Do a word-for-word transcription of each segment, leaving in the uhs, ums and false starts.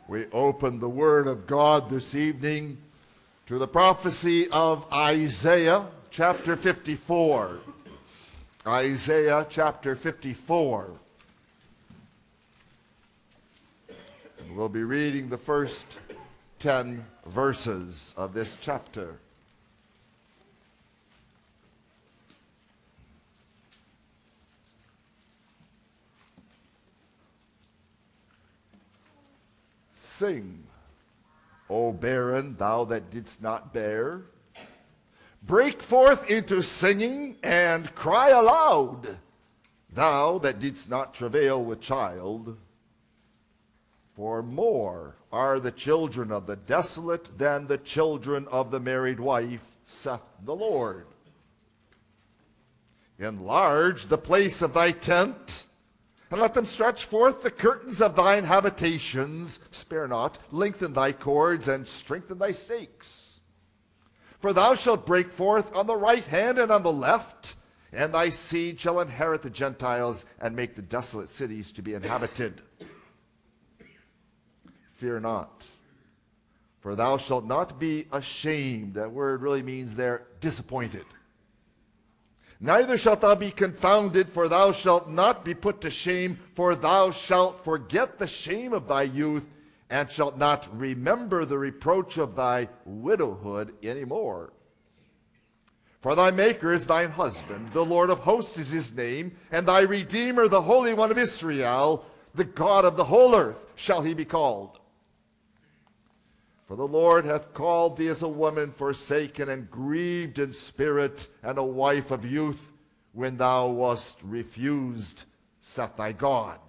We open the Word of God this evening to the prophecy of Isaiah chapter fifty-four. Isaiah chapter fifty-four. And we'll be reading the first ten verses of this chapter. Sing, O barren, thou that didst not bear. Break forth into singing and cry aloud, thou that didst not travail with child. For more are the children of the desolate than the children of the married wife, saith the Lord. Enlarge the place of thy tent, and let them stretch forth the curtains of thine habitations. Spare not, lengthen thy cords, and strengthen thy stakes. For thou shalt break forth on the right hand and on the left, and thy seed shall inherit the Gentiles, and make the desolate cities to be inhabited. Fear not, for thou shalt not be ashamed. That word really means they're disappointed. Neither shalt thou be confounded, for thou shalt not be put to shame, for thou shalt forget the shame of thy youth, and shalt not remember the reproach of thy widowhood any more. For thy Maker is thine husband, the Lord of hosts is his name, and thy Redeemer, the Holy One of Israel, the God of the whole earth, shall he be called. For the Lord hath called thee as a woman forsaken and grieved in spirit, and a wife of youth, when thou wast refused, saith thy God.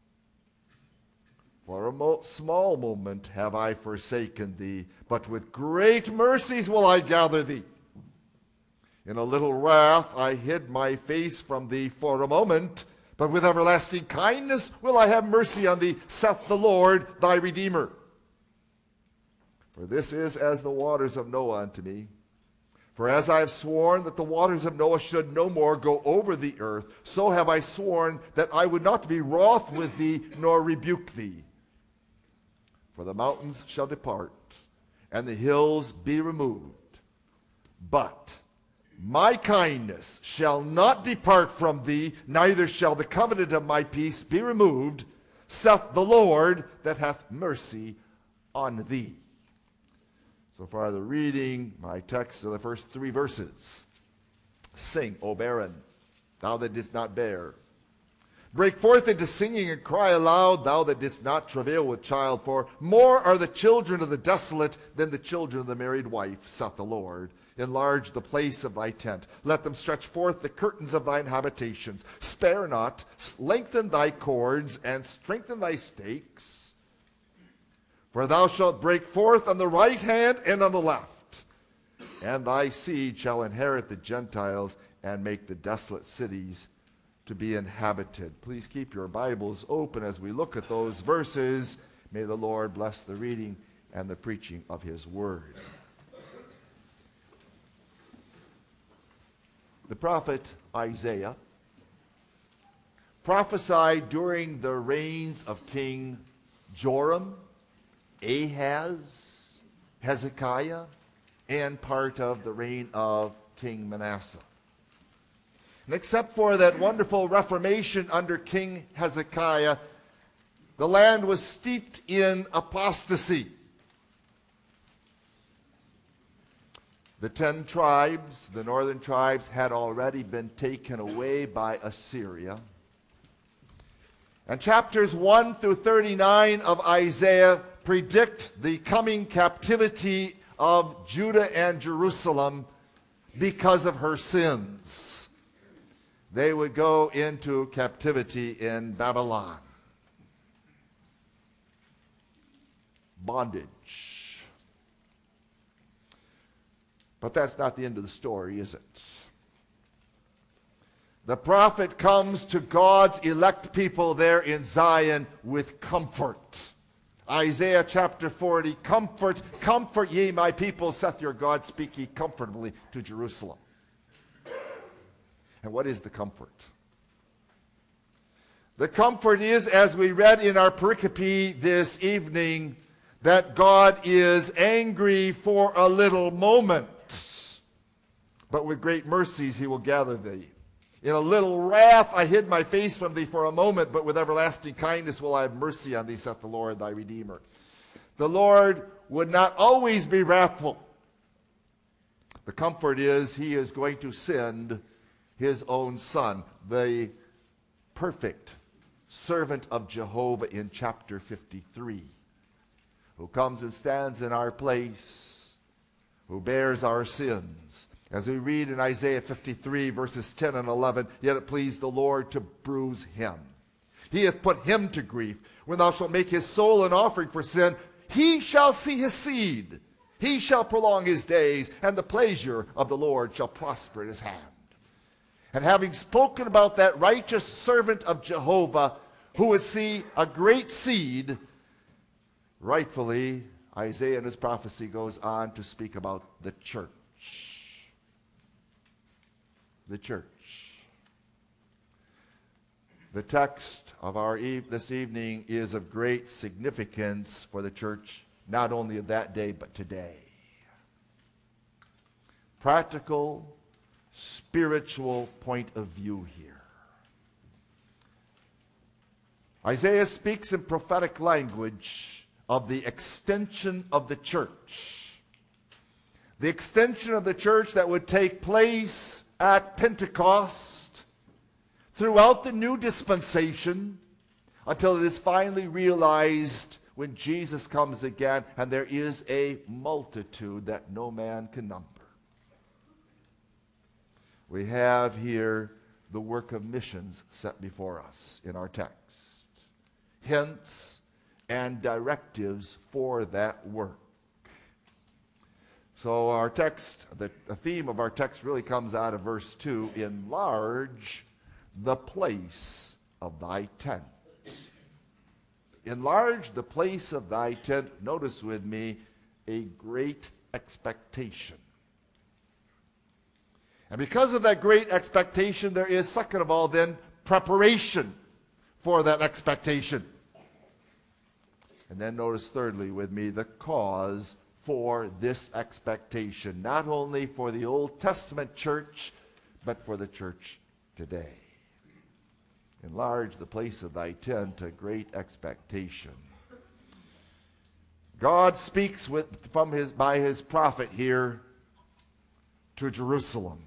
For a mo- small moment have I forsaken thee, but with great mercies will I gather thee. In a little wrath I hid my face from thee for a moment, but with everlasting kindness will I have mercy on thee, saith the Lord thy Redeemer. For this is as the waters of Noah unto me. For as I have sworn that the waters of Noah should no more go over the earth, so have I sworn that I would not be wroth with thee, nor rebuke thee. For the mountains shall depart, and the hills be removed. But my kindness shall not depart from thee, neither shall the covenant of my peace be removed, saith the Lord that hath mercy on thee. So far the reading, my text of the first three verses. Sing, O barren, thou that didst not bear. Break forth into singing and cry aloud, thou that didst not travail with child. For more are the children of the desolate than the children of the married wife, saith the Lord. Enlarge the place of thy tent. Let them stretch forth the curtains of thine habitations. Spare not, lengthen thy cords, and strengthen thy stakes. For thou shalt break forth on the right hand and on the left, and thy seed shall inherit the Gentiles, and make the desolate cities to be inhabited. Please keep your Bibles open as we look at those verses. May the Lord bless the reading and the preaching of his word. The prophet Isaiah prophesied during the reigns of King Joram, Ahaz, Hezekiah, and part of the reign of King Manasseh. And except for that wonderful reformation under King Hezekiah, the land was steeped in apostasy. The ten tribes, the northern tribes, had already been taken away by Assyria. And chapters one through thirty-nine of Isaiah predict the coming captivity of Judah and Jerusalem because of her sins. They would go into captivity in Babylon. Bondage. But that's not the end of the story, is it? The prophet comes to God's elect people there in Zion with comfort. Isaiah chapter forty, comfort, comfort ye my people, saith your God, speak ye comfortably to Jerusalem. And what is the comfort? The comfort is, as we read in our pericope this evening, that God is angry for a little moment, but with great mercies he will gather thee. In a little wrath I hid my face from thee for a moment, but with everlasting kindness will I have mercy on thee, saith the Lord thy Redeemer. The Lord would not always be wrathful. The comfort is he is going to send his own Son, the perfect servant of Jehovah in chapter fifty-three, who comes and stands in our place, who bears our sins. As we read in Isaiah fifty-three, verses ten and eleven, yet it pleased the Lord to bruise him. He hath put him to grief. When thou shalt make his soul an offering for sin, he shall see his seed. He shall prolong his days, and the pleasure of the Lord shall prosper in his hand. And having spoken about that righteous servant of Jehovah, who would see a great seed, rightfully, Isaiah in his prophecy goes on to speak about the church. The church. The text of our eve- this evening is of great significance for the church, not only of that day, but today. Practical, spiritual point of view here. Isaiah speaks in prophetic language of the extension of the church. The extension of the church that would take place at Pentecost, throughout the new dispensation, until it is finally realized when Jesus comes again, and there is a multitude that no man can number. We have here the work of missions set before us in our text. Hints and directives for that work. So our text, the, the theme of our text really comes out of verse two. Enlarge the place of thy tent. Enlarge the place of thy tent. Notice with me, a great expectation. And because of that great expectation, there is, second of all, then, preparation for that expectation. And then notice, thirdly, with me, the cause for this expectation, not only for the Old Testament church, but for the church today. Enlarge the place of thy tent, a great expectation. God speaks with, from his, by his prophet here to Jerusalem,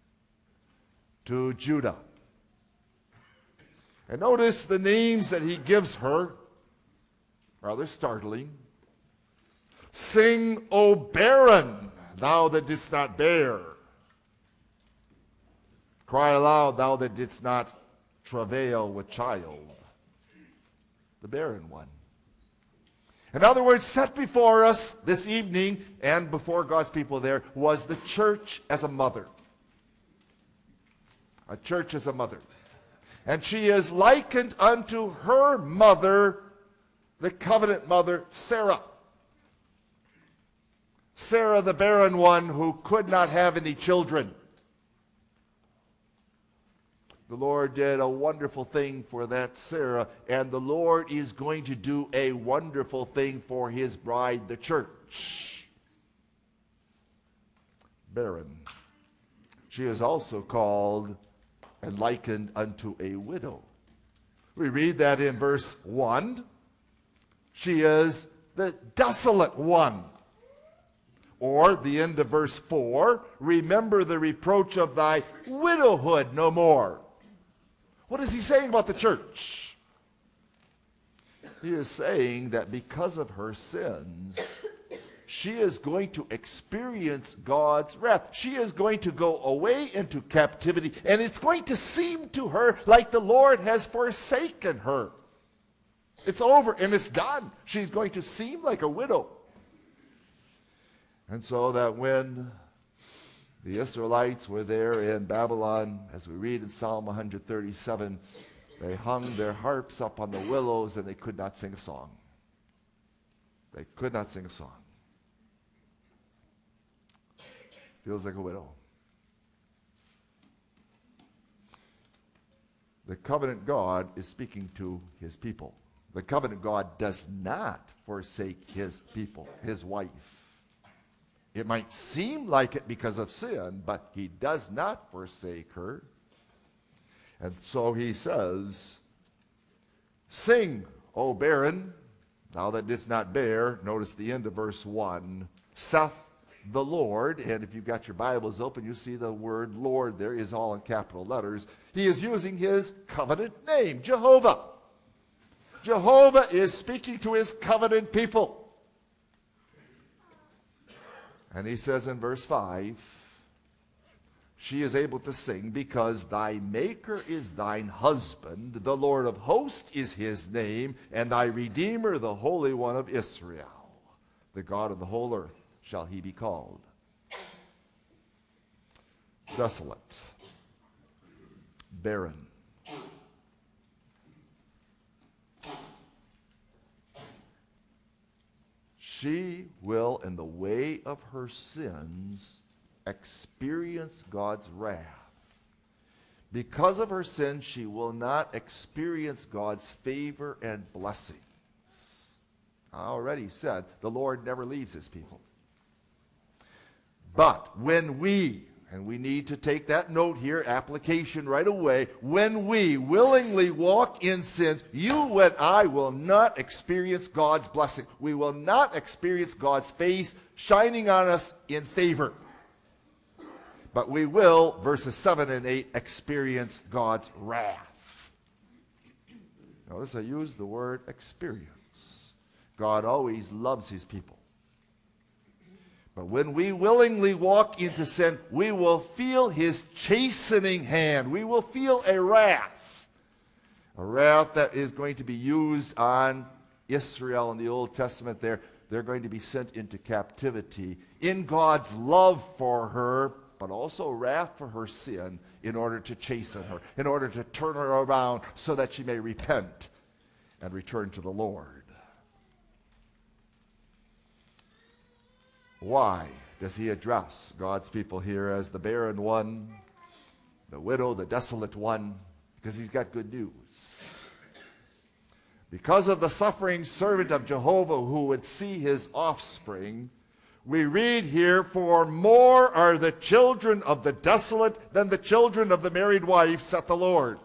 to Judah. And notice the names that he gives her, rather startling. Sing, O barren, thou that didst not bear. Cry aloud, thou that didst not travail with child. The barren one. In other words, set before us this evening and before God's people there was the church as a mother. A church as a mother. And she is likened unto her mother, the covenant mother, Sarah. Sarah, the barren one who could not have any children. The Lord did a wonderful thing for that Sarah, and the Lord is going to do a wonderful thing for his bride, the church. Barren. She is also called and likened unto a widow. We read that in verse one. She is the desolate one. Or the end of verse four, remember the reproach of thy widowhood no more. What is he saying about the church? He is saying that because of her sins, she is going to experience God's wrath. She is going to go away into captivity, and it's going to seem to her like the Lord has forsaken her. It's over and it's done. She's going to seem like a widow. And so that when the Israelites were there in Babylon, as we read in Psalm one thirty-seven, they hung their harps up on the willows and they could not sing a song. They could not sing a song. Feels like a widow. The covenant God is speaking to his people. The covenant God does not forsake his people, his wife. It might seem like it because of sin, but he does not forsake her. And so he says, sing, O barren, thou that didst not bear. Notice the end of verse one. Saith the Lord, and if you've got your Bibles open, you see the word Lord there is all in capital letters. He is using his covenant name, Jehovah. Jehovah is speaking to his covenant people. And he says in verse five, she is able to sing because thy maker is thine husband, the Lord of hosts is his name, and thy Redeemer, the Holy One of Israel. The God of the whole earth shall he be called. Desolate, barren, she will, in the way of her sins, experience God's wrath. Because of her sin, she will not experience God's favor and blessings. I already said the Lord never leaves his people. But when we, and we need to take that note here, application right away, when we willingly walk in sins, you and I will not experience God's blessing. We will not experience God's face shining on us in favor. But we will, verses seven and eight, experience God's wrath. Notice I use the word experience. God always loves his people. But when we willingly walk into sin, we will feel his chastening hand. We will feel a wrath. A wrath that is going to be used on Israel in the Old Testament. They're, they're going to be sent into captivity in God's love for her, but also wrath for her sin in order to chasten her, in order to turn her around so that she may repent and return to the Lord. Why does he address God's people here as the barren one, the widow, the desolate one? Because he's got good news. Because of the suffering servant of Jehovah who would see his offspring, we read here, for more are the children of the desolate than the children of the married wife, saith the Lord.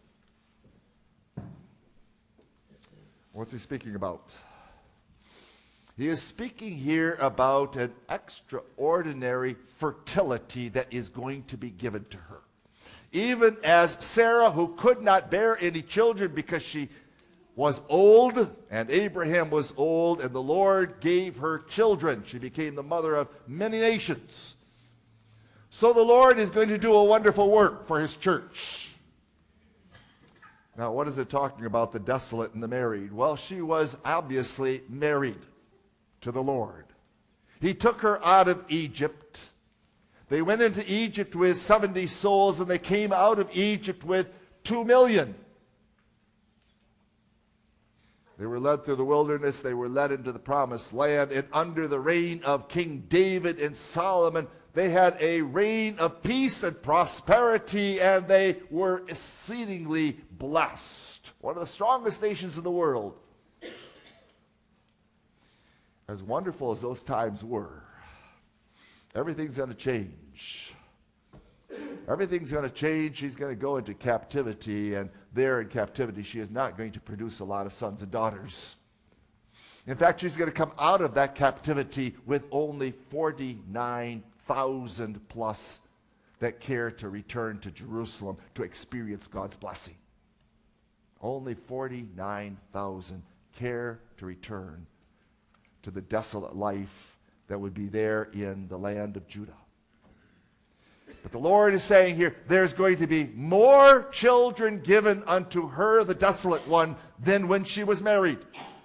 What's he speaking about? He is speaking here about an extraordinary fertility that is going to be given to her. Even as Sarah, who could not bear any children because she was old, and Abraham was old, and the Lord gave her children. She became the mother of many nations. So the Lord is going to do a wonderful work for his church. Now, what is it talking about, the desolate and the married? Well, she was obviously married to the Lord. He took her out of Egypt. They went into Egypt with seventy souls, and they came out of Egypt with two million. They were led through the wilderness. They were led into the promised land. And under the reign of King David and Solomon, they had a reign of peace and prosperity, and they were exceedingly blessed. One of the strongest nations in the world. As wonderful as those times were, everything's going to change. Everything's going to change. She's going to go into captivity, and there in captivity, she is not going to produce a lot of sons and daughters. In fact, she's going to come out of that captivity with only forty-nine thousand plus that care to return to Jerusalem to experience God's blessing. Only forty-nine thousand care to return to the desolate life that would be there in the land of Judah. But the Lord is saying here, there's going to be more children given unto her, the desolate one, than when she was married.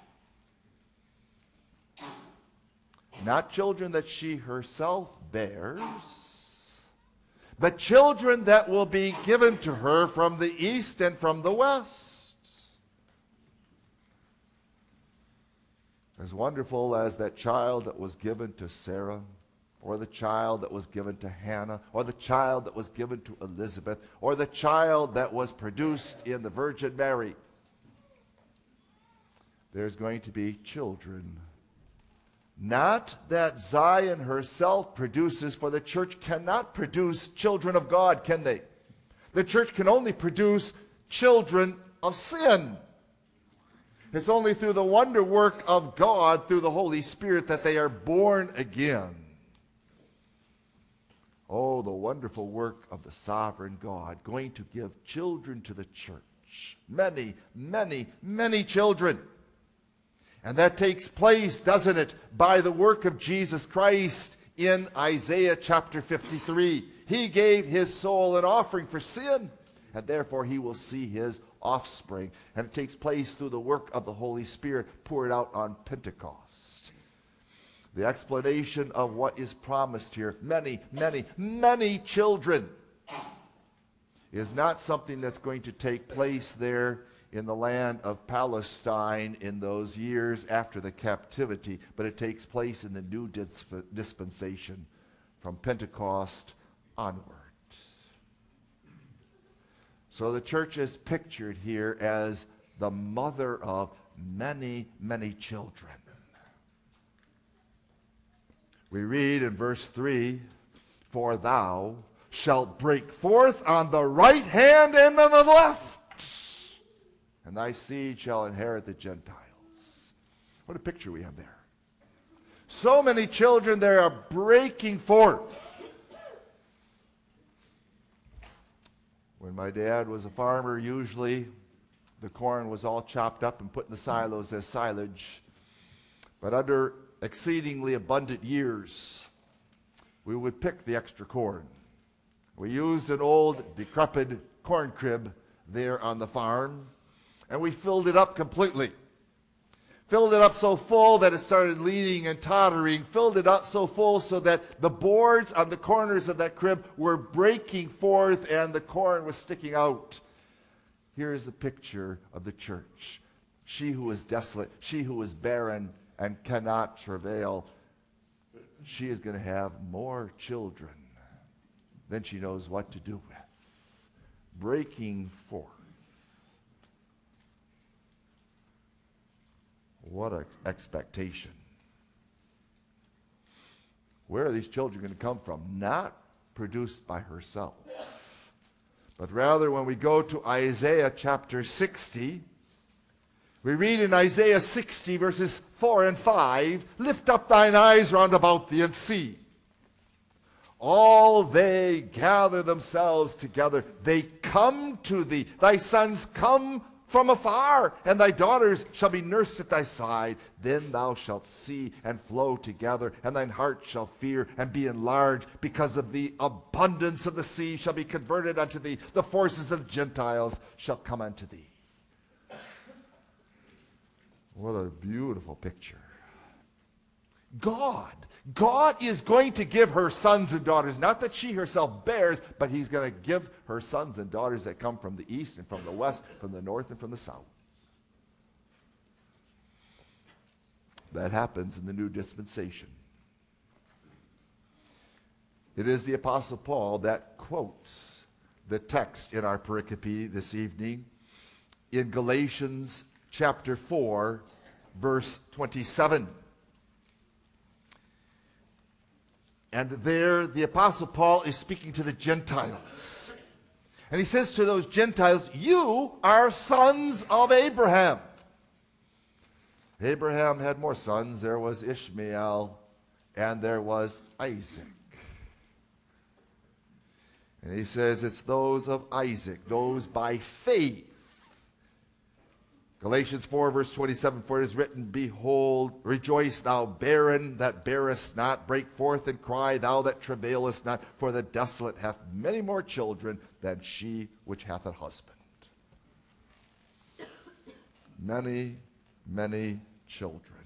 Not children that she herself bears, but children that will be given to her from the east and from the west. As wonderful as that child that was given to Sarah, or the child that was given to Hannah, or the child that was given to Elizabeth, or the child that was produced in the Virgin Mary, there's going to be children. Not that Zion herself produces, for the church cannot produce children of God, can they? The church can only produce children of sin. It's only through the wonder work of God, through the Holy Spirit, that they are born again. Oh, the wonderful work of the sovereign God, going to give children to the church. Many, many, many children. And that takes place, doesn't it, by the work of Jesus Christ in Isaiah chapter fifty-three. He gave his soul an offering for sin, and therefore he will see his offspring. And it takes place through the work of the Holy Spirit poured out on Pentecost. The explanation of what is promised here, many, many, many children, is not something that's going to take place there in the land of Palestine in those years after the captivity, but it takes place in the new disp- dispensation from Pentecost onward. So the church is pictured here as the mother of many, many children. We read in verse three, "For thou shalt break forth on the right hand and on the left, and thy seed shall inherit the Gentiles." What a picture we have there. So many children there are breaking forth. When my dad was a farmer, usually the corn was all chopped up and put in the silos as silage. But under exceedingly abundant years, we would pick the extra corn. We used an old decrepit corn crib there on the farm, and we filled it up completely. Filled it up so full that it started leaning and tottering. Filled it up so full so that the boards on the corners of that crib were breaking forth and the corn was sticking out. Here is the picture of the church. She who is desolate, she who is barren and cannot travail, she is going to have more children than she knows what to do with. Breaking forth. What an expectation. Where are these children going to come from? Not produced by herself, but rather when we go to Isaiah chapter sixty, we read in Isaiah sixty verses four and five, "Lift up thine eyes round about thee and see. All they gather themselves together. They come to thee. Thy sons come from afar, and thy daughters shall be nursed at thy side. Then thou shalt see and flow together, and thine heart shall fear and be enlarged, because of the abundance of the sea shall be converted unto thee. The forces of the Gentiles shall come unto thee." What a beautiful picture. God. God is going to give her sons and daughters. Not that she herself bears, but he's going to give her sons and daughters that come from the east and from the west, from the north and from the south. That happens in the new dispensation. It is the Apostle Paul that quotes the text in our pericope this evening in Galatians chapter four, verse twenty-seven. And there the Apostle Paul is speaking to the Gentiles. And he says to those Gentiles, "You are sons of Abraham." Abraham had more sons. There was Ishmael and there was Isaac. And he says it's those of Isaac, those by faith. Galatians four, verse twenty-seven, "For it is written, Behold, rejoice thou barren that bearest not, break forth and cry, thou that travailest not, for the desolate hath many more children than she which hath a husband." Many, many children.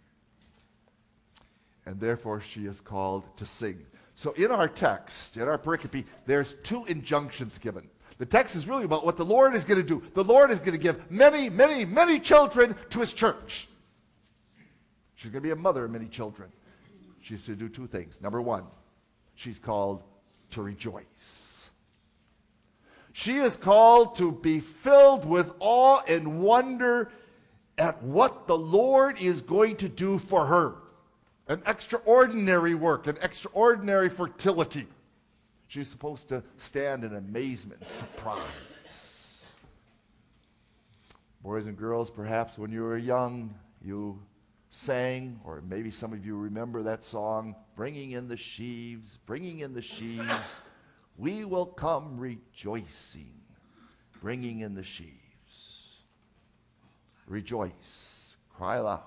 And therefore she is called to sing. So in our text, in our pericope, there's two injunctions given. The text is really about what the Lord is going to do. The Lord is going to give many, many, many children to his church. She's going to be a mother of many children. She's to do two things. Number one, she's called to rejoice. She is called to be filled with awe and wonder at what the Lord is going to do for her. An extraordinary work, an extraordinary fertility. She's supposed to stand in amazement and surprise. Boys and girls, perhaps when you were young, you sang, or maybe some of you remember that song, bringing in the sheaves, bringing in the sheaves, we will come rejoicing, bringing in the sheaves. Rejoice, cry loud.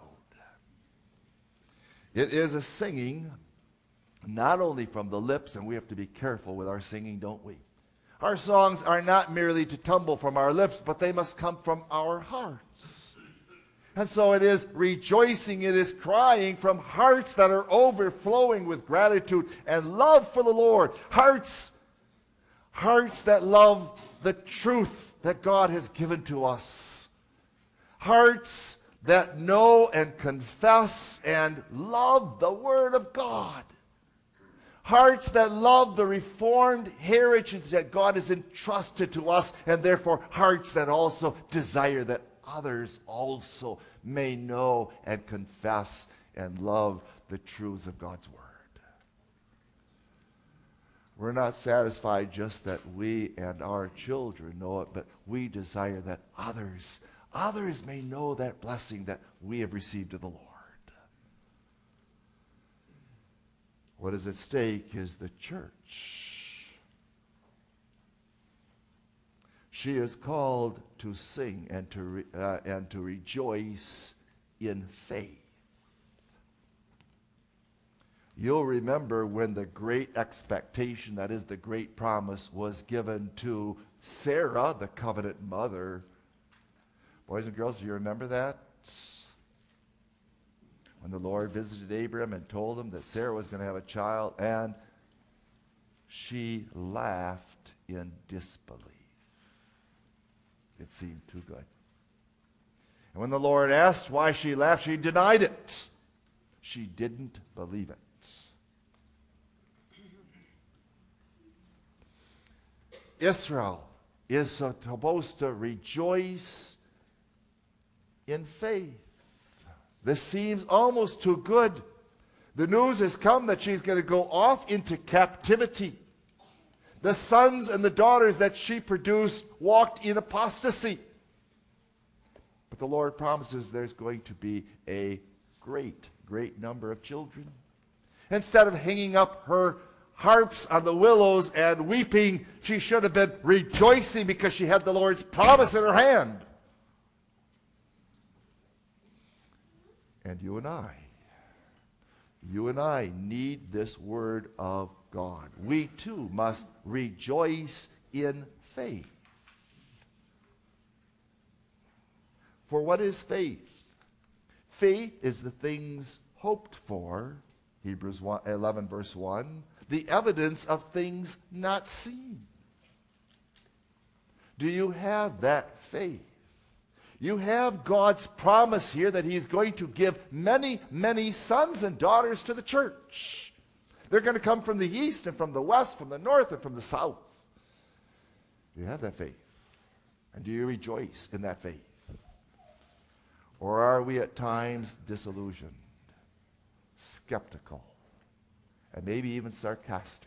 It is a singing not only from the lips, and we have to be careful with our singing, don't we? Our songs are not merely to tumble from our lips, but they must come from our hearts. And so it is rejoicing, it is crying from hearts that are overflowing with gratitude and love for the Lord. Hearts, hearts that love the truth that God has given to us. Hearts that know and confess and love the Word of God. Hearts that love the reformed heritage that God has entrusted to us, and therefore hearts that also desire that others also may know and confess and love the truths of God's Word. We're not satisfied just that we and our children know it, but we desire that others, others may know that blessing that we have received of the Lord. What is at stake is the church. She is called to sing and to re, uh, and to rejoice in faith. You'll remember when the great expectation, that is the great promise, was given to Sarah, the covenant mother. Boys and girls, do you remember that? When the Lord visited Abram and told him that Sarah was going to have a child, and she laughed in disbelief. It seemed too good. And when the Lord asked why she laughed, she denied it. She didn't believe it. Israel is supposed to rejoice in faith. This seems almost too good. The news has come that she's going to go off into captivity. The sons and the daughters that she produced walked in apostasy. But the Lord promises there's going to be a great, great number of children. Instead of hanging up her harps on the willows and weeping, she should have been rejoicing because she had the Lord's promise in her hand. And you and I, you and I need this word of God. We too must rejoice in faith. For what is faith? Faith is the things hoped for, Hebrews eleven verse one, the evidence of things not seen. Do you have that faith? You have God's promise here that He's going to give many, many sons and daughters to the church. They're going to come from the east and from the west, from the north and from the south. Do you have that faith? And do you rejoice in that faith? Or are we at times disillusioned, skeptical, and maybe even sarcastic?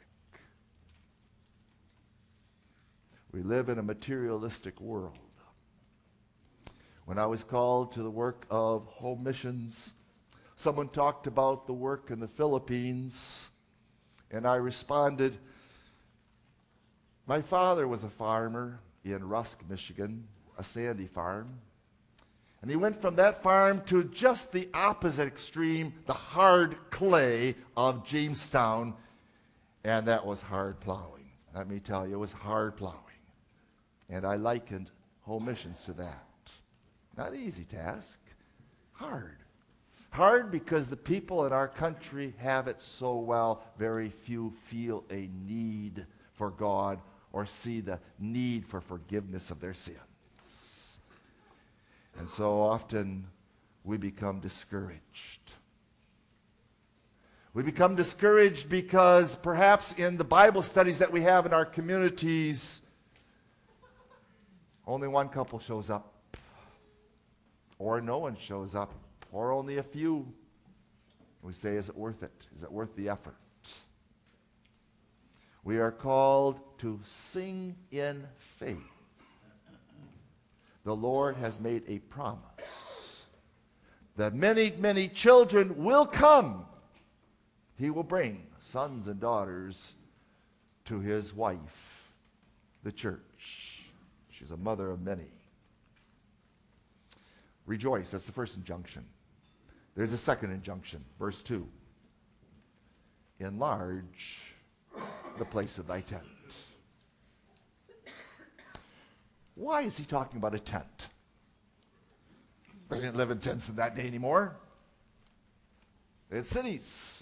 We live in a materialistic world. When I was called to the work of home missions, someone talked about the work in the Philippines, and I responded, my father was a farmer in Rusk, Michigan, a sandy farm. And he went from that farm to just the opposite extreme, the hard clay of Jamestown, and that was hard plowing. Let me tell you, it was hard plowing. And I likened home missions to that. Not an easy task. Hard. Hard because the people in our country have it so well, very few feel a need for God or see the need for forgiveness of their sins. And so often we become discouraged. We become discouraged because perhaps in the Bible studies that we have in our communities, only one couple shows up. or no one shows up, or only a few. We say, is it worth it? Is it worth the effort? We are called to sing in faith. The Lord has made a promise that many, many children will come. He will bring sons and daughters to his wife, the church. She's a mother of many. Rejoice, that's the first injunction. There's a second injunction, verse two. Enlarge the place of thy tent. Why is he talking about a tent? They didn't live in tents in that day anymore. They had cities.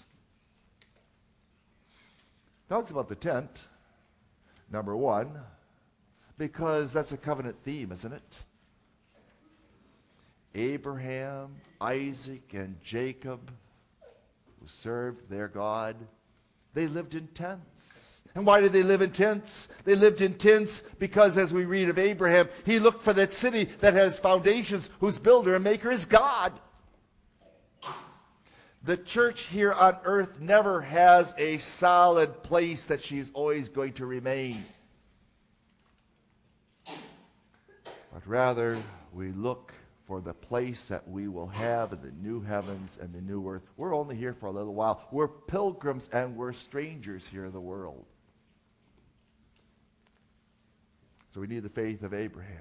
Talks about the tent, number one, because that's a covenant theme, isn't it? Abraham, Isaac, and Jacob, who served their God, they lived in tents. And why did they live in tents? They lived in tents because, as we read of Abraham, he looked for that city that has foundations, whose builder and maker is God. The church here on earth never has a solid place that she's always going to remain. But rather, we look for the place that we will have in the new heavens and the new earth. We're only here for a little while. We're pilgrims and we're strangers here in the world. So we need the faith of Abraham.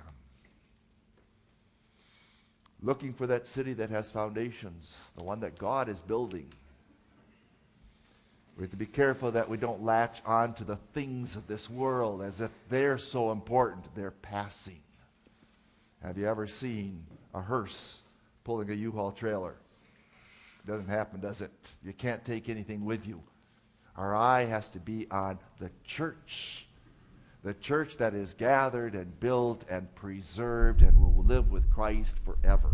Looking for that city that has foundations, the one that God is building. We have to be careful that we don't latch on to the things of this world as if they're so important. They're passing. Have you ever seen a hearse pulling a U-Haul trailer? It doesn't happen, does it? You can't take anything with you. Our eye has to be on the church. The church that is gathered and built and preserved and will live with Christ forever.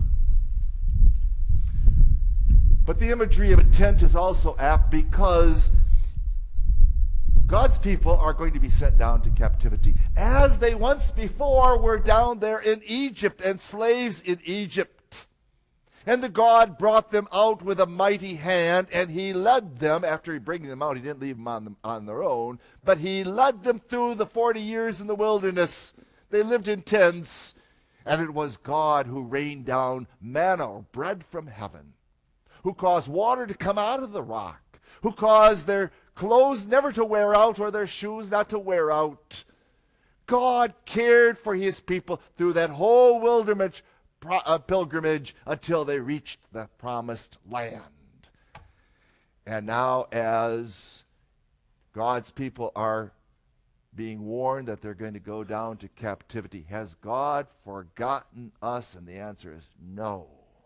But the imagery of a tent is also apt because God's people are going to be sent down to captivity, as they once before were down there in Egypt and slaves in Egypt. And the God brought them out with a mighty hand, and he led them. After he bringing them out, he didn't leave them on, them on their own, but he led them through the forty years in the wilderness. They lived in tents, and it was God who rained down manna, or bread from heaven, who caused water to come out of the rock, who caused their clothes never to wear out or their shoes not to wear out. God cared for his people through that whole wilderness uh, pilgrimage until they reached the promised land. And now, as God's people are being warned that they're going to go down to captivity, has God forgotten us? And the answer is no.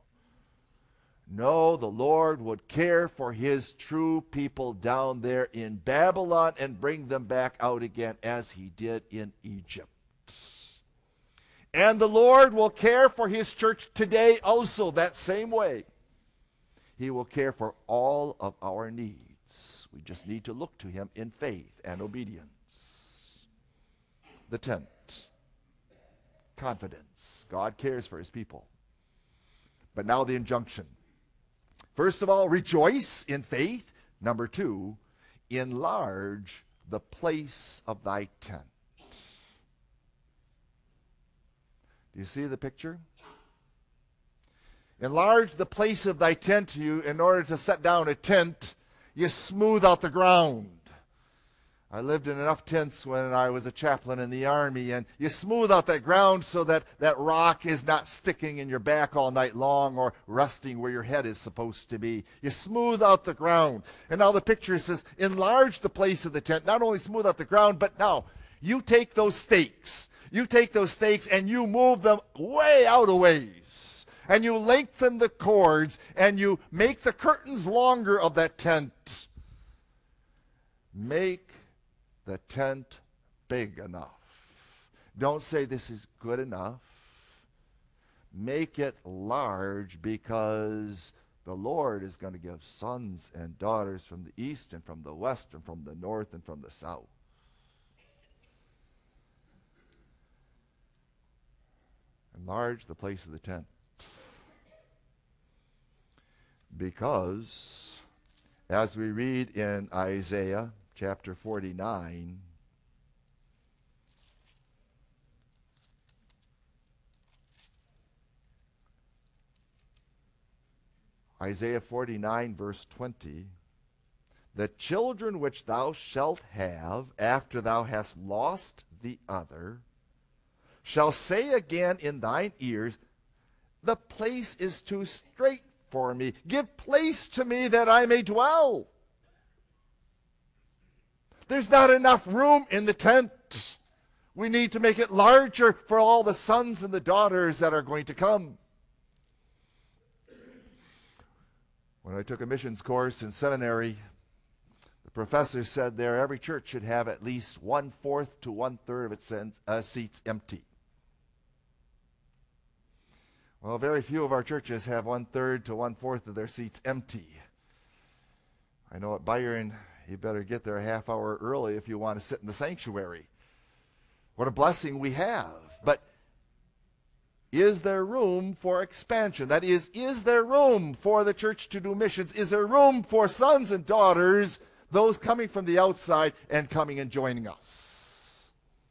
No, the Lord would care for his true people down there in Babylon and bring them back out again as he did in Egypt. And the Lord will care for his church today also that same way. He will care for all of our needs. We just need to look to him in faith and obedience. The tent. Confidence. God cares for his people. But now the injunction. First of all, rejoice in faith. Number two, enlarge the place of thy tent. Do you see the picture? Enlarge the place of thy tent. You, in order to set down a tent, you smooth out the ground. I lived in enough tents when I was a chaplain in the army, and you smooth out that ground so that that rock is not sticking in your back all night long or resting where your head is supposed to be. You smooth out the ground. And now the picture says, enlarge the place of the tent. Not only smooth out the ground, but now you take those stakes. You take those stakes and you move them way out a ways. And you lengthen the cords and you make the curtains longer of that tent. Make the tent big enough. Don't say this is good enough. Make it large, because the Lord is going to give sons and daughters from the east and from the west and from the north and from the south. Enlarge the place of the tent. Because, as we read in Isaiah chapter forty-nine, Isaiah forty-nine, verse twenty, the children which thou shalt have after thou hast lost the other shall say again in thine ears, the place is too strait for me. Give place to me that I may dwell. There's not enough room in the tent. We need to make it larger for all the sons and the daughters that are going to come. When I took a missions course in seminary, the professor said there every church should have at least one-fourth to one-third of its uh, seats empty. Well, very few of our churches have one-third to one-fourth of their seats empty. I know at Byron, you better get there a half hour early if you want to sit in the sanctuary. What a blessing we have. But is there room for expansion? That is, is there room for the church to do missions? Is there room for sons and daughters, those coming from the outside and coming and joining us?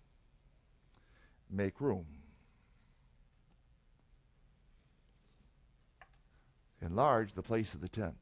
Make room. Enlarge the place of the tent.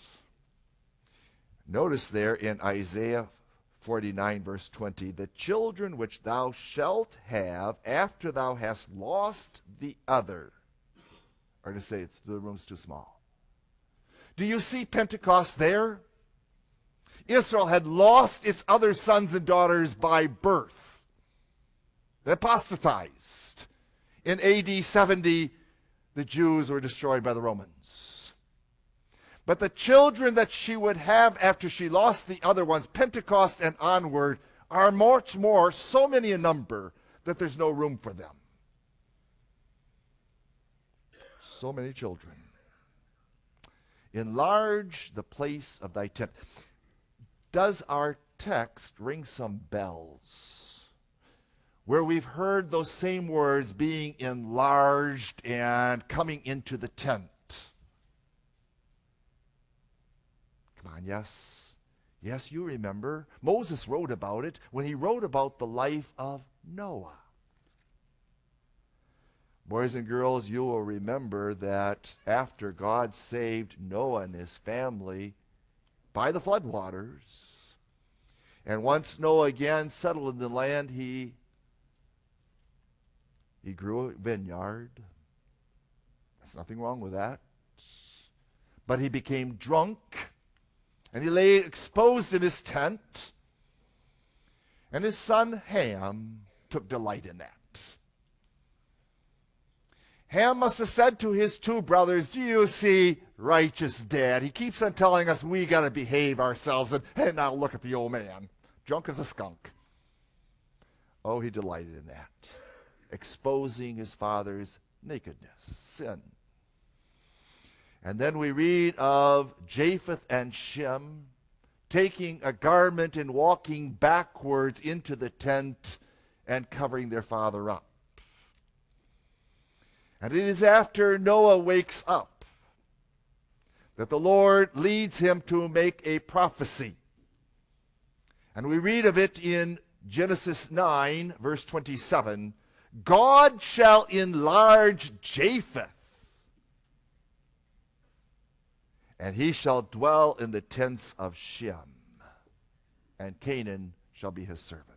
Notice there in Isaiah forty-nine, verse twenty, the children which thou shalt have after thou hast lost the other, or to say it's the room's too small. Do you see Pentecost there? Israel had lost its other sons and daughters by birth. They apostatized. In A D seventy, the Jews were destroyed by the Romans. But the children that she would have after she lost the other ones, Pentecost and onward, are much more, so many in number, that there's no room for them. So many children. Enlarge the place of thy tent. Does our text ring some bells? Where we've heard those same words being enlarged and coming into the tent. Come on, yes. Yes, you remember. Moses wrote about it when he wrote about the life of Noah. Boys and girls, you will remember that after God saved Noah and his family by the floodwaters, and once Noah again settled in the land, he, he grew a vineyard. There's nothing wrong with that. But he became drunk, and he lay exposed in his tent, and his son Ham took delight in that. Ham must have said to his two brothers, do you see righteous dad? He keeps on telling us we got to behave ourselves, and hey, now look at the old man. Drunk as a skunk. Oh, he delighted in that. Exposing his father's nakedness, sin. And then we read of Japheth and Shem taking a garment and walking backwards into the tent and covering their father up. And it is after Noah wakes up that the Lord leads him to make a prophecy. And we read of it in Genesis nine, verse twenty-seven. God shall enlarge Japheth, and he shall dwell in the tents of Shem, and Canaan shall be his servant.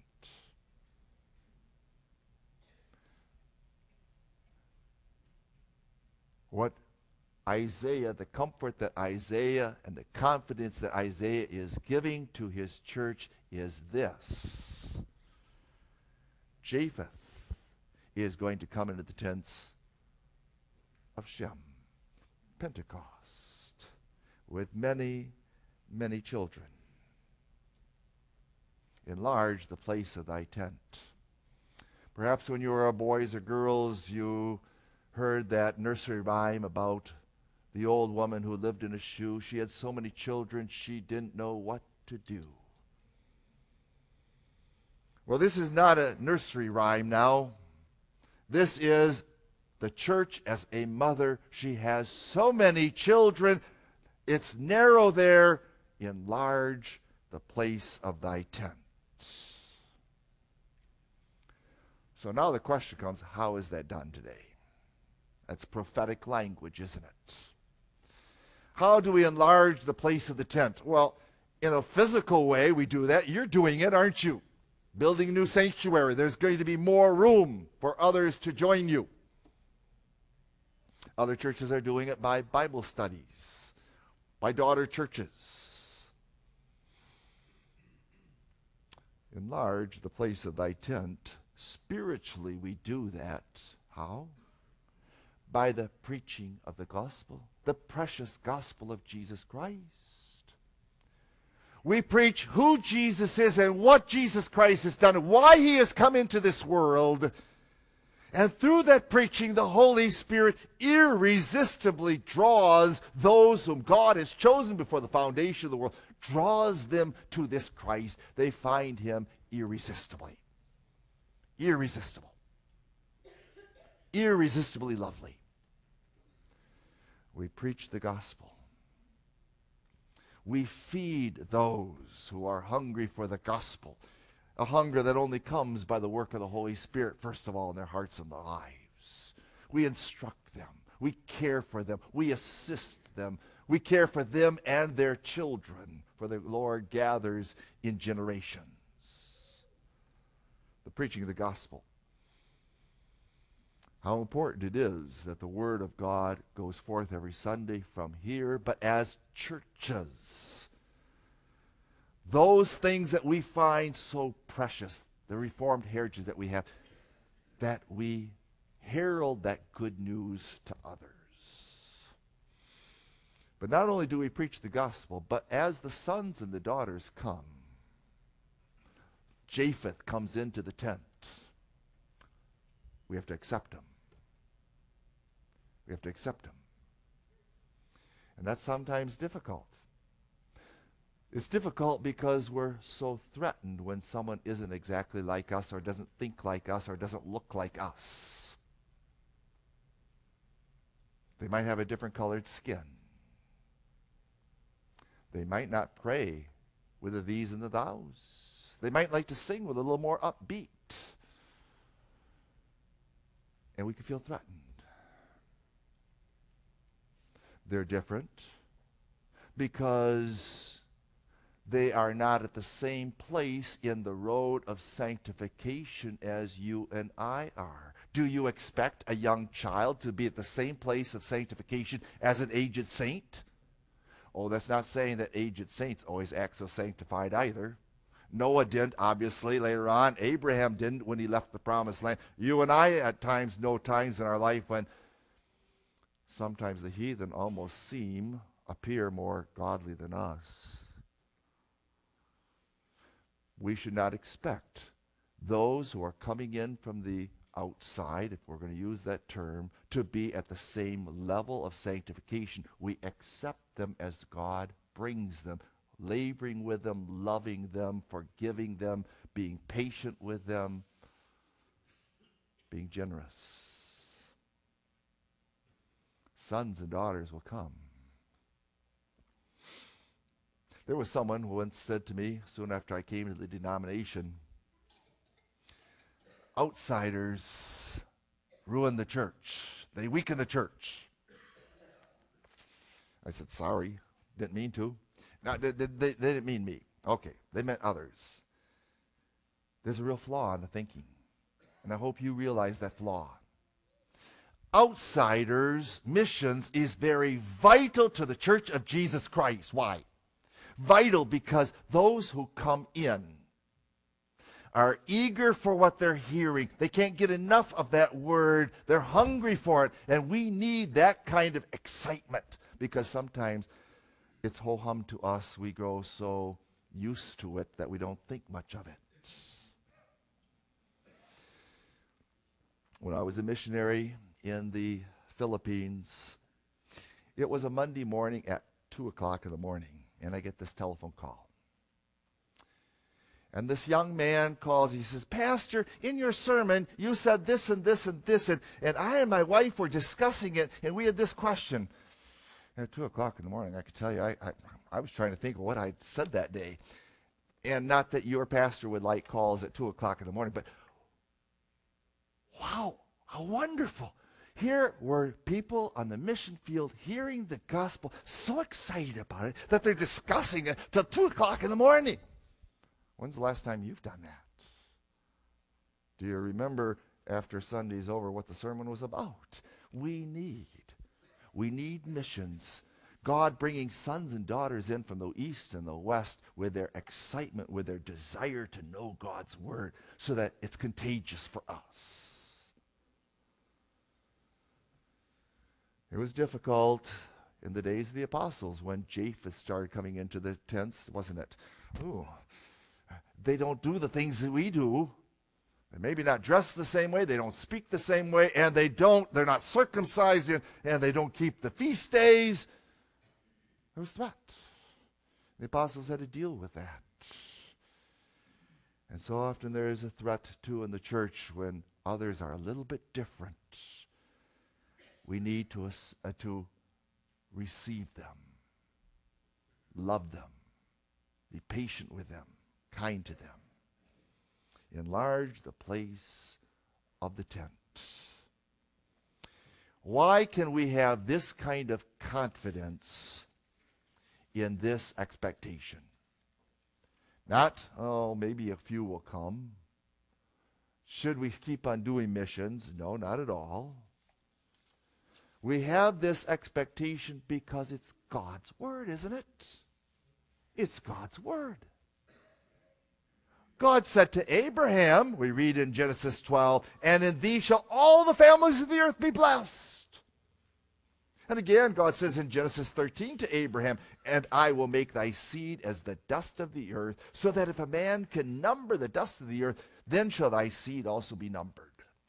What Isaiah, the comfort that Isaiah and the confidence that Isaiah is giving to his church is this. Japheth is going to come into the tents of Shem, Pentecost, with many, many children. Enlarge the place of thy tent. Perhaps when you were boys or girls, you heard that nursery rhyme about the old woman who lived in a shoe. She had so many children, she didn't know what to do. Well, this is not a nursery rhyme now. This is the church as a mother. She has so many children, It's narrow there. Enlarge the place of thy tent. So now the question comes, how is that done today? That's prophetic language, isn't it? How do we enlarge the place of the tent? Well, in a physical way, we do that. You're doing it, aren't you? Building a new sanctuary. There's going to be more room for others to join you. Other churches are doing it by Bible studies, by daughter churches. Enlarge the place of thy tent. Spiritually, we do that. How? By the preaching of the gospel, the precious gospel of Jesus Christ. We preach who Jesus is and what Jesus Christ has done and why he has come into this world. And through that preaching, the Holy Spirit irresistibly draws those whom God has chosen before the foundation of the world, draws them to this Christ. They find him irresistibly. Irresistible. Irresistibly lovely. We preach the gospel. We feed those who are hungry for the gospel, a hunger that only comes by the work of the Holy Spirit, first of all, in their hearts and their lives. We instruct them. We care for them. We assist them. We care for them and their children, for the Lord gathers in generations. The preaching of the gospel. How important it is that the Word of God goes forth every Sunday from here, but as churches. Those things that we find so precious, the Reformed heritage that we have, that we herald that good news to others. But not only do we preach the gospel, but as the sons and the daughters come, Japheth comes into the tent. We have to accept him. We have to accept him. And that's sometimes difficult. It's difficult because we're so threatened when someone isn't exactly like us or doesn't think like us or doesn't look like us. They might have a different colored skin. They might not pray with the these and the thous. They might like to sing with a little more upbeat. And we can feel threatened. They're different because they are not at the same place in the road of sanctification as you and I are. Do you expect a young child to be at the same place of sanctification as an aged saint? Oh, that's not saying that aged saints always act so sanctified either. Noah didn't, obviously, later on. Abraham didn't when he left the promised land. You and I at times know times in our life when sometimes the heathen almost seem, appear more godly than us. We should not expect those who are coming in from the outside, if we're going to use that term, to be at the same level of sanctification. We accept them as God brings them, laboring with them, loving them, forgiving them, being patient with them, being generous. Sons and daughters will come. There was someone who once said to me, soon after I came to the denomination, outsiders ruin the church. They weaken the church. I said, sorry, didn't mean to. No, they, they, they didn't mean me. Okay, they meant others. There's a real flaw in the thinking, and I hope you realize that flaw. Outsiders' missions is very vital to the Church of Jesus Christ. Why? Vital because those who come in are eager for what they're hearing. They can't get enough of that word. They're hungry for it. And we need that kind of excitement because sometimes it's ho-hum to us. We grow so used to it that we don't think much of it. When I was a missionary in the Philippines, it was a Monday morning at two o'clock in the morning, and I get this telephone call. And this young man calls. He says, Pastor, in your sermon, you said this and this and this, and, and I and my wife were discussing it, and we had this question. At two o'clock in the morning, I could tell you, I, I, I was trying to think of what I'd said that day. And not that your pastor would like calls at two o'clock in the morning, but wow, how wonderful. Here were people on the mission field hearing the gospel, so excited about it that they're discussing it till two o'clock in the morning. When's the last time you've done that? Do you remember after Sunday's over what the sermon was about? We need, we need missions. God bringing sons and daughters in from the east and the west with their excitement, with their desire to know God's word so that it's contagious for us. It was difficult in the days of the apostles when Japheth started coming into the tents, wasn't it? Ooh, they don't do the things that we do. They maybe not dress the same way, they don't speak the same way, and they don't, they're not circumcised, and they don't keep the feast days. There was threat. The apostles had to deal with that. And so often there is a threat too in the church when others are a little bit different. We need to, uh, to receive them, love them, be patient with them, kind to them. Enlarge the place of the tent. Why can we have this kind of confidence in this expectation? Not, oh, maybe a few will come. Should we keep on doing missions? No, not at all. We have this expectation because it's God's word, isn't it? It's God's word. God said to Abraham, we read in Genesis twelve, and in thee shall all the families of the earth be blessed. And again, God says in Genesis thirteen to Abraham, and I will make thy seed as the dust of the earth, so that if a man can number the dust of the earth, then shall thy seed also be numbered.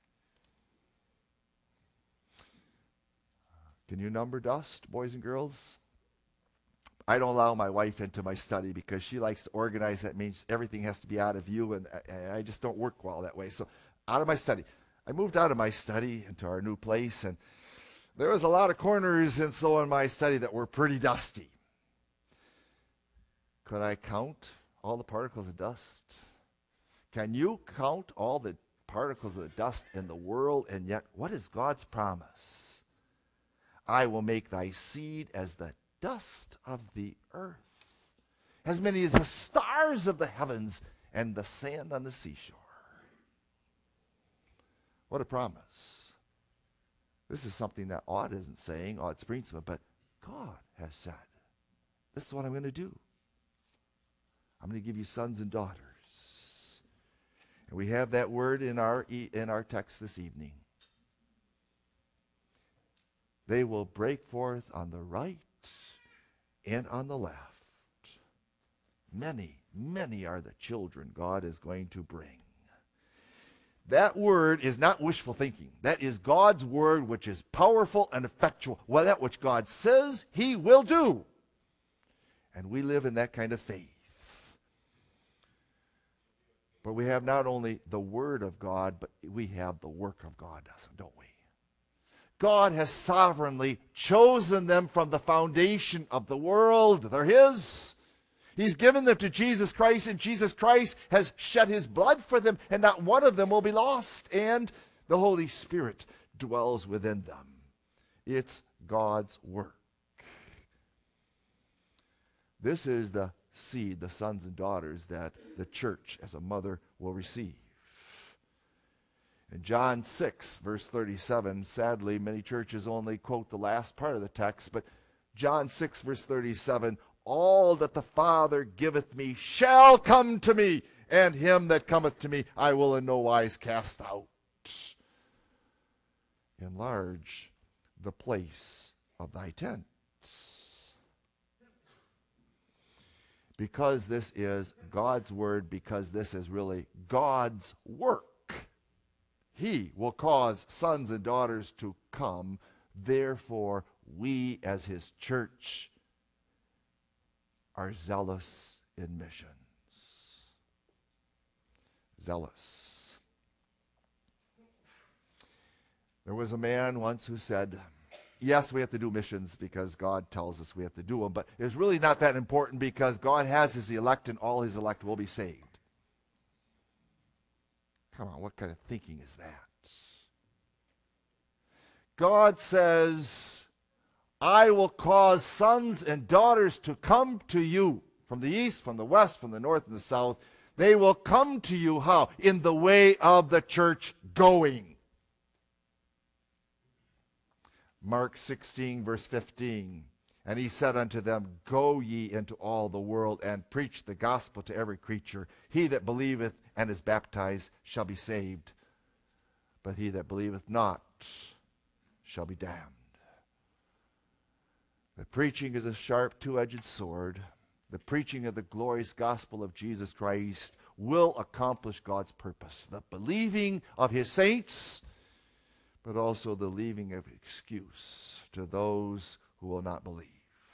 Can you number dust, boys and girls? I don't allow my wife into my study because she likes to organize. That means everything has to be out of view, and I, I just don't work well that way. So out of my study. I moved out of my study into our new place, and there was a lot of corners and so in my study that were pretty dusty. Could I count all the particles of dust? Can you count all the particles of dust in the world? And yet, what is God's promise? I will make thy seed as the dust of the earth, as many as the stars of the heavens and the sand on the seashore. What a promise. This is something that Aud isn't saying, Aud Springsma, but God has said, this is what I'm going to do. I'm going to give you sons and daughters. And we have that word in our, in our text this evening. They will break forth on the right and on the left. Many, many are the children God is going to bring. That word is not wishful thinking. That is God's word, which is powerful and effectual. Well, that which God says, he will do. And we live in that kind of faith. But we have not only the word of God, but we have the work of God, don't we? God has sovereignly chosen them from the foundation of the world. They're his. He's given them to Jesus Christ, and Jesus Christ has shed his blood for them, and not one of them will be lost. And the Holy Spirit dwells within them. It's God's work. This is the seed, the sons and daughters that the church as a mother will receive. In John six, verse thirty-seven, sadly, many churches only quote the last part of the text, but John six, verse thirty-seven, all that the Father giveth me shall come to me, and him that cometh to me I will in no wise cast out. Enlarge the place of thy tent. Because this is God's word, because this is really God's work, he will cause sons and daughters to come. Therefore, we as his church are zealous in missions. Zealous. There was a man once who said, yes, we have to do missions because God tells us we have to do them, but it's really not that important because God has his elect and all his elect will be saved. Come on, what kind of thinking is that? God says, I will cause sons and daughters to come to you from the east, from the west, from the north, and the south. They will come to you, how? In the way of the church going. Mark sixteen, verse fifteen. And he said unto them, Go ye into all the world, and preach the gospel to every creature. He that believeth and is baptized shall be saved, but he that believeth not shall be damned. The preaching is a sharp two-edged sword. The preaching of the glorious gospel of Jesus Christ will accomplish God's purpose. The believing of his saints, but also the leaving of excuse to those who will not believe.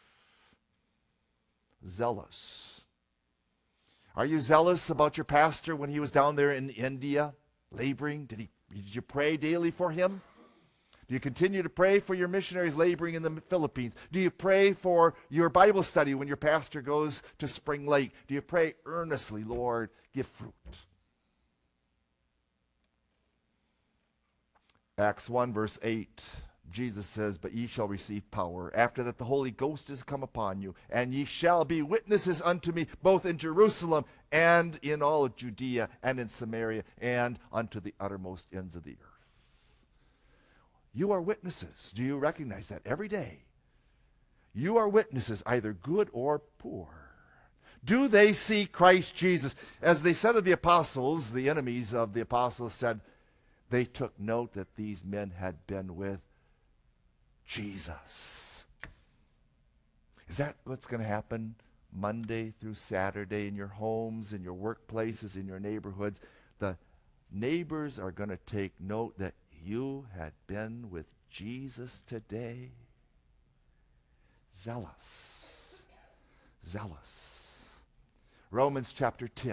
Zealous. Are you zealous about your pastor when he was down there in India laboring? Did he, did you pray daily for him? Do you continue to pray for your missionaries laboring in the Philippines? Do you pray for your Bible study when your pastor goes to Spring Lake? Do you pray earnestly, Lord, give fruit? Acts one, verse eight, Jesus says, But ye shall receive power. After that the Holy Ghost is come upon you, and ye shall be witnesses unto me, both in Jerusalem and in all of Judea and in Samaria and unto the uttermost ends of the earth. You are witnesses. Do you recognize that every day? You are witnesses, either good or poor. Do they see Christ Jesus? As they said of the apostles, the enemies of the apostles said, they took note that these men had been with Jesus. Is that what's going to happen Monday through Saturday in your homes, in your workplaces, in your neighborhoods? The neighbors are going to take note that you had been with Jesus today. Zealous. Zealous. Romans chapter ten.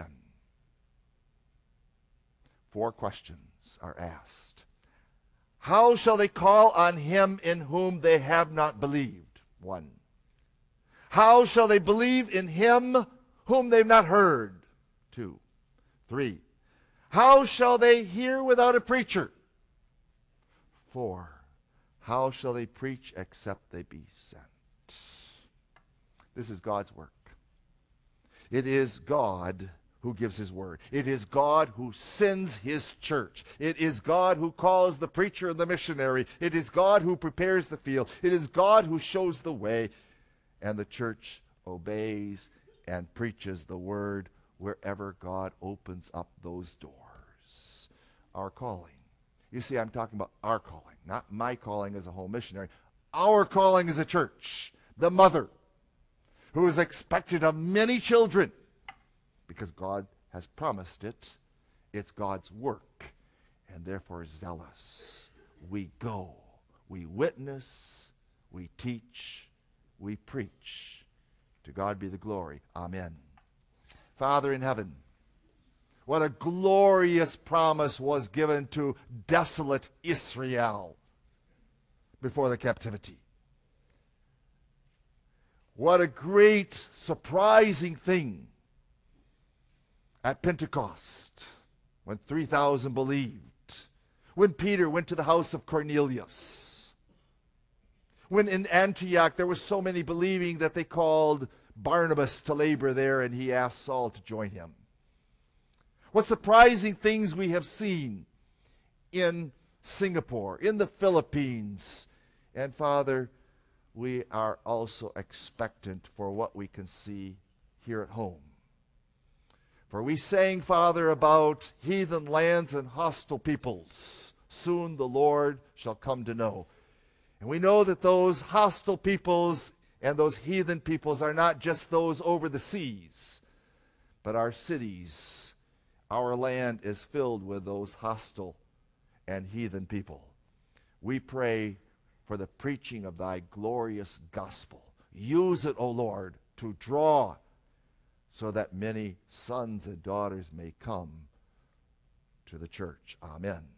Four questions are asked. How shall they call on him in whom they have not believed? One. How shall they believe in him whom they've not heard? Two. Three. How shall they hear without a preacher? Four. How shall they preach except they be sent? This is God's work. It is God who gives his word. It is God who sends his church. It is God who calls the preacher and the missionary. It is God who prepares the field. It is God who shows the way. And the church obeys and preaches the word wherever God opens up those doors. Our calling. You see, I'm talking about our calling, not my calling as a home missionary. Our calling as a church, the mother, who is expected of many children, because God has promised it. It's God's work, and therefore zealous. We go, we witness, we teach, we preach. To God be the glory. Amen. Father in heaven, what a glorious promise was given to desolate Israel before the captivity. What a great, surprising thing at Pentecost when three thousand believed. When Peter went to the house of Cornelius. When in Antioch there were so many believing that they called Barnabas to labor there, and he asked Saul to join him. What surprising things we have seen in Singapore, in the Philippines. And Father, we are also expectant for what we can see here at home. For we sang, Father, about heathen lands and hostile peoples. Soon the Lord shall come to know. And we know that those hostile peoples and those heathen peoples are not just those over the seas, but our cities. Our land is filled with those hostile and heathen people. We pray for the preaching of thy glorious gospel. Use it, O Lord, to draw so that many sons and daughters may come to the church. Amen.